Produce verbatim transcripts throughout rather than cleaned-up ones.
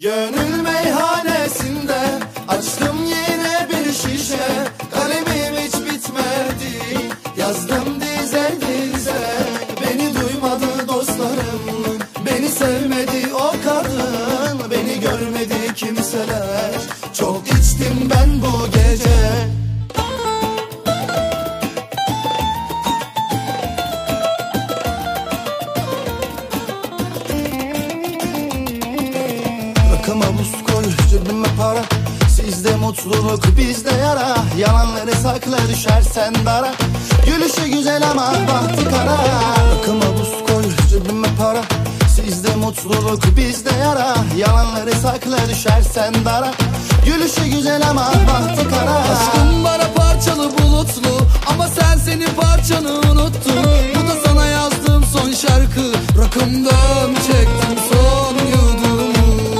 Gönül meyhanesinde açtım yine bir şişe. Kalemim hiç bitmedi, yazdım dize dize. Beni duymadı dostlarım, beni sevmedi o kadın, beni görmedi kimseler. Çok içtim ben bu gece. Rakıma buz koy, cebime para. Sizde mutluluk, bizde yara. Yalanları sakla, düşersen dara. Gülüşü güzel ama bahtı kara. Rakıma buz koy, cebime para. Sizde mutluluk, bizde yara. Yalanları sakla, düşersen dara. Gülüşü güzel ama bahtı kara. Aşkım bana parçalı bulutlu, ama sen senin parçanı unuttun. Bu da sana yazdığım son şarkı. Rakımdan çektim son yudumu.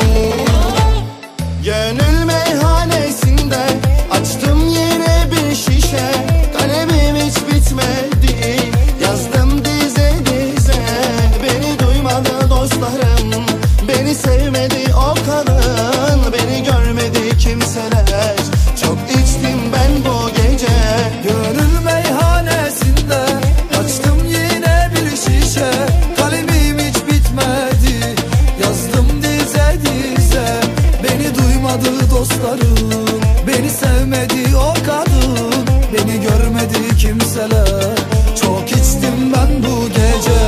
Gönül meyhanesinde açtım yine bir şişe. Kalemim hiç bitmedi, yazdım dize dize. Beni duymadı dostlarım, beni sevmedi o kadın, beni görmedi kimseler. Çok içtim ben bu gece. Gönül meyhanesinde açtım yine bir şişe. Kalemim hiç bitmedi, yazdım dize dize. Beni duymadı dostlarım, beni sevmedi o kadın, beni görmedi kimseler. Çok içtim ben bu gece.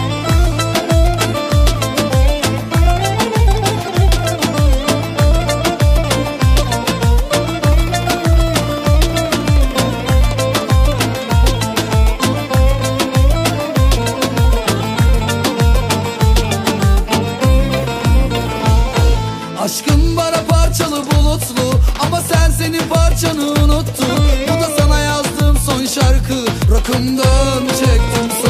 Aşkım bana parçalı bulutlu, ama sen senin parçanı unuttun. Bu da sana yazdığım son şarkı. Rakımdan çektim